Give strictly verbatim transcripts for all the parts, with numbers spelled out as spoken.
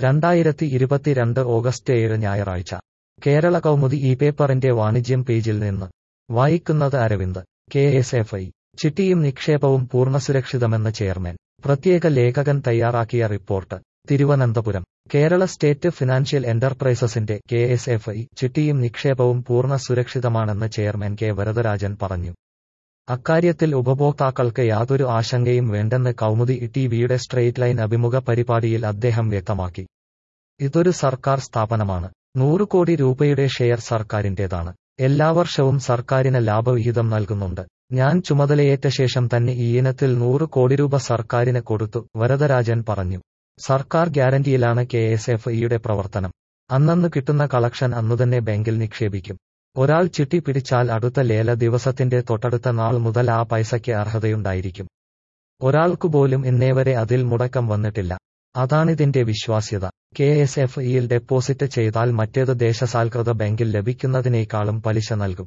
രണ്ടായിരത്തി ഇരുപത്തിരണ്ട് ഓഗസ്റ്റ് ഏഴ് ഞായറാഴ്ച കേരള കൗമുദി ഈ പേപ്പറിന്റെ വാണിജ്യം പേജിൽ നിന്ന് വായിക്കുന്നത് Aravind. K S F E ചിട്ടിയും നിക്ഷേപവും പൂർണ്ണസുരക്ഷിതമെന്ന് ചെയർമാൻ. പ്രത്യേക ലേഖകൻ തയ്യാറാക്കിയ report. Thiruvananthapuram. Kerala state financial എന്റർപ്രൈസസിന്റെ കെ എസ് എഫ് ഇ ചിട്ടിയും നിക്ഷേപവും പൂർണ്ണ സുരക്ഷിതമാണെന്ന് ചെയർമാൻ കെ വരദരാജൻ പറഞ്ഞു. അക്കാര്യത്തിൽ ഉപഭോക്താക്കൾക്ക് യാതൊരു ആശങ്കയും വേണ്ടെന്ന് കൗമുദി ടിവിയുടെ സ്ട്രെയിറ്റ് ലൈൻ അഭിമുഖ പരിപാടിയിൽ അദ്ദേഹം വ്യക്തമാക്കി. ഇതൊരു സർക്കാർ സ്ഥാപനമാണ്. നൂറ് കോടി രൂപയുടെ ഷെയർ സർക്കാരിന്റേതാണ്. എല്ലാ വർഷവും സർക്കാരിന് ലാഭവിഹിതം നൽകുന്നുണ്ട്. ഞാൻ ചുമതലയേറ്റ ശേഷം തന്നെ ഈ ഇനത്തിൽ നൂറ് കോടി രൂപ സർക്കാരിന് കൊടുത്തു, വരദരാജൻ പറഞ്ഞു. സർക്കാർ ഗ്യാരണ്ടിയിലാണ് കെ എസ് എഫ് ഇയുടെ പ്രവർത്തനം. അന്നന്ന് കിട്ടുന്ന കളക്ഷൻ അന്നുതന്നെ ബാങ്കിൽ നിക്ഷേപിക്കും. ഒരാൾ ചിട്ടി പിടിച്ചാൽ അടുത്ത ലേല ദിവസത്തിന്റെ തൊട്ടടുത്ത നാൾ മുതൽ ആ പൈസയ്ക്ക് അർഹതയുണ്ടായിരിക്കും. ഒരാൾക്കുപോലും ഇന്നേവരെ അതിൽ മുടക്കം വന്നിട്ടില്ല. അതാണിതിന്റെ വിശ്വാസ്യത. കെ എസ് എഫ് ഇയിൽ ഡെപ്പോസിറ്റ് ചെയ്താൽ മറ്റേത് ദേശസാൽകൃത ബാങ്കിൽ ലഭിക്കുന്നതിനേക്കാളും പലിശ നൽകും.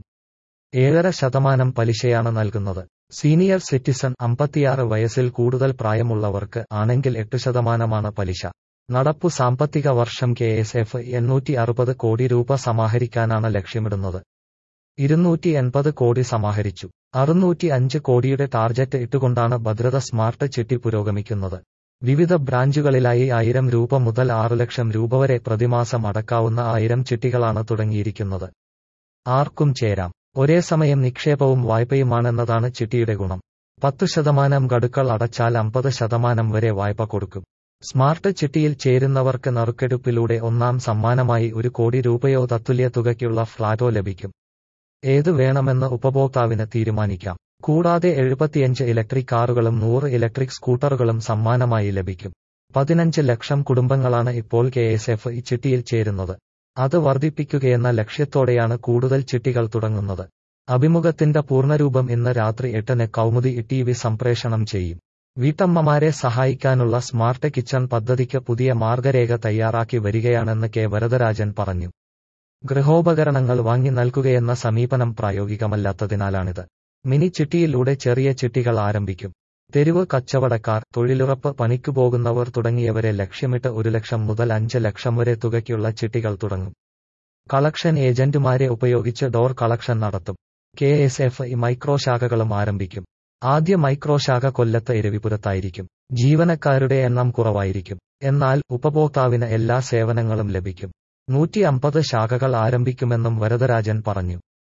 ഏഴര ശതമാനം പലിശയാണ് നൽകുന്നത്. സീനിയർ സിറ്റിസൺ അമ്പത്തിയാറ് വയസ്സിൽ കൂടുതൽ പ്രായമുള്ളവർക്ക് ആണെങ്കിൽ എട്ട് ശതമാനമാണ് പലിശ. നടപ്പു സാമ്പത്തിക വർഷം കെ എസ് എഫ് എണ്ണൂറ്റി അറുപത് കോടി രൂപ സമാഹരിക്കാനാണ് ലക്ഷ്യമിടുന്നത്. ഇരുന്നൂറ്റി എൺപത് കോടി സമാഹരിച്ചു. അറുന്നൂറ്റി അഞ്ച് കോടിയുടെ ടാർജറ്റ് ഇട്ടുകൊണ്ടാണ് ഭദ്രത സ്മാർട്ട് ചിട്ടി പുരോഗമിക്കുന്നത്. വിവിധ ബ്രാഞ്ചുകളിലായി ആയിരം രൂപ മുതൽ ആറ് ലക്ഷം രൂപ വരെ പ്രതിമാസം അടക്കാവുന്ന ആയിരം ചിട്ടികളാണ് തുടങ്ങിയിരിക്കുന്നത്. ആർക്കും ചേരാം. ഒരേ സമയം നിക്ഷേപവും വായ്പയുമാണെന്നതാണ് ചിട്ടിയുടെ ഗുണം. പത്തു ശതമാനം ഗഡുക്കൾ അടച്ചാൽ അമ്പത് ശതമാനം വരെ വായ്പ കൊടുക്കും. സ്മാർട്ട് ചിട്ടിയിൽ ചേരുന്നവർക്ക് നറുക്കെടുപ്പിലൂടെ ഒന്നാം സമ്മാനമായി ഒരു കോടി രൂപയോ തത്തുല്യ തുകയ്ക്കുള്ള ഫ്ളാറ്റോ ലഭിക്കും. ഏത് വേണമെന്ന് ഉപഭോക്താവിന് തീരുമാനിക്കാം. കൂടാതെ എഴുപത്തിയഞ്ച് ഇലക്ട്രിക് കാറുകളും നൂറ് ഇലക്ട്രിക് സ്കൂട്ടറുകളും സമ്മാനമായി ലഭിക്കും. പതിനഞ്ച് ലക്ഷം കുടുംബങ്ങളാണ് ഇപ്പോൾ കെ എസ് എഫ് ഇ ചിട്ടിയിൽ ചേരുന്നത്. അത് വർദ്ധിപ്പിക്കുകയെന്ന ലക്ഷ്യത്തോടെയാണ് കൂടുതൽ ചിട്ടികൾ തുടങ്ങുന്നത്. അഭിമുഖത്തിന്റെ പൂർണ്ണരൂപം ഇന്ന് രാത്രി എട്ടിന് കൗമുദി ടിവി സംപ്രേഷണം ചെയ്യും. വീട്ടമ്മമാരെ സഹായിക്കാനുള്ള സ്മാർട്ട് കിച്ചൺ പദ്ധതിക്ക് പുതിയ മാർഗരേഖ തയ്യാറാക്കി വരികയാണെന്ന് കെ വരദരാജൻ പറഞ്ഞു. ഗൃഹോപകരണങ്ങൾ വാങ്ങി നൽകുകയെന്ന സമീപനം പ്രായോഗികമല്ലാത്തതിനാലാണിത്. മിനി ചിട്ടിയിലൂടെ ചെറിയ ചിട്ടികൾ ആരംഭിക്കും. തെരുവ് കച്ചവടക്കാർ, തൊഴിലുറപ്പ് പണിക്കു പോകുന്നവർ തുടങ്ങിയവരെ ലക്ഷ്യമിട്ട് ഒരു ലക്ഷം മുതൽ അഞ്ച് ലക്ഷം വരെ തുകയ്ക്കുള്ള ചിട്ടികൾ തുടങ്ങും. കളക്ഷൻ ഏജന്റുമാരെ ഉപയോഗിച്ച് ഡോർ കളക്ഷൻ നടത്തും. K S F E micro ശാഖകളും ആരംഭിക്കും. ആദ്യ മൈക്രോ ശാഖ കൊല്ലത്ത് ഇരവിപുരത്തായിരിക്കും. ജീവനക്കാരുടെ എണ്ണം കുറവായിരിക്കും. എന്നാൽ ഉപഭോക്താവിന് എല്ലാ സേവനങ്ങളും ലഭിക്കും. നൂറ്റി അമ്പത് ശാഖകൾ ആരംഭിക്കുമെന്നും വരദരാജൻ പറഞ്ഞു.